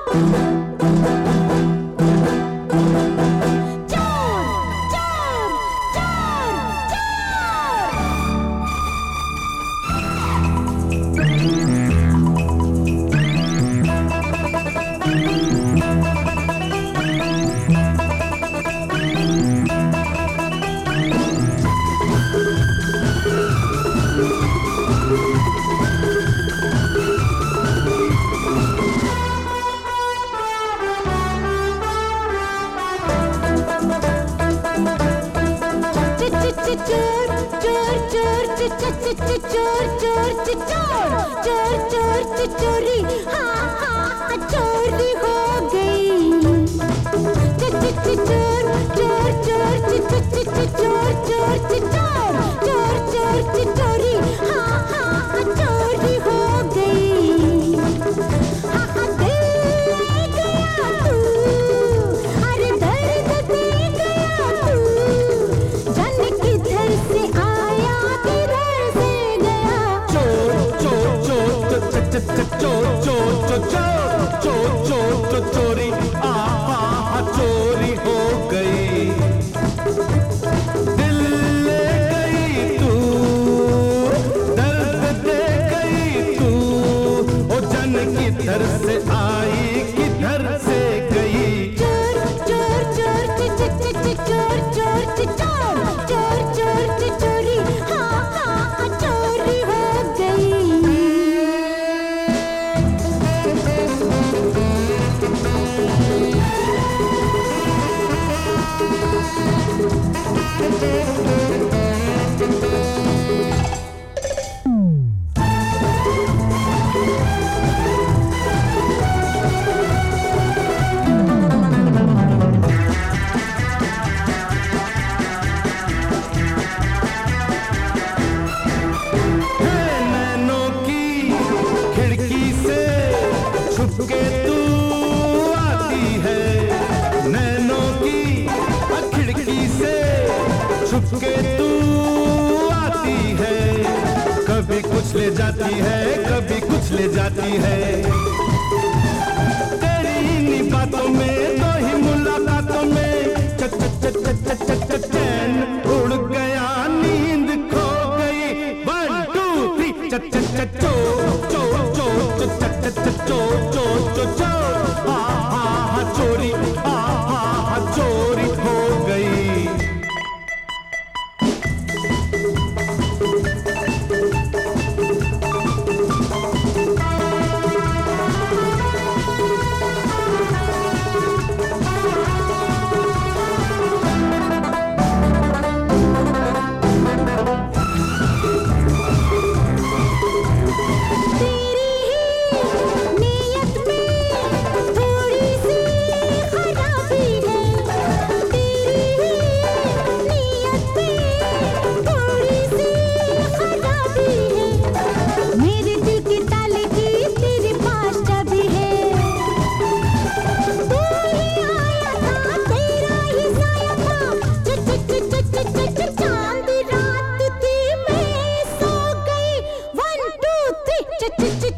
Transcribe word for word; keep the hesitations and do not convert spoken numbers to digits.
चोरी हाँ हाँ चोरी हो गई। चोर चोर चोर चोर चोर चोर चोर चोरी हाँ हाँ चोरी हो गई। हाँ हाँ दे गया तू, अरे दर्द दे गया तू, जाने किधर से आया किधर से गया। चोर चोर चोर चोर चोर चोर चोर चोर चोरी आ आ चोरी हो गई। दिल ले गई तू, दर्द दे गई तू, ओ जन किधर से आई किधर से गई। चोर चोर चोर चोर चोर चोर चोर चोर चोरी हाँ हाँ चोरी हो गई। के तू आती है, नैनों की खिड़की से छुप के तू आती है। कभी कुछ ले जाती है कभी कुछ ले जाती है। तेरी इन्हीं बातों में दो ही मुलाकातों में च च च च च च च चैन उड़ गया, नींद खो गई। वन टू थ्री च च च चो चो चो च च च च चो चो चो चो आ आ चोरी आ आ चोरी हो गई। च च च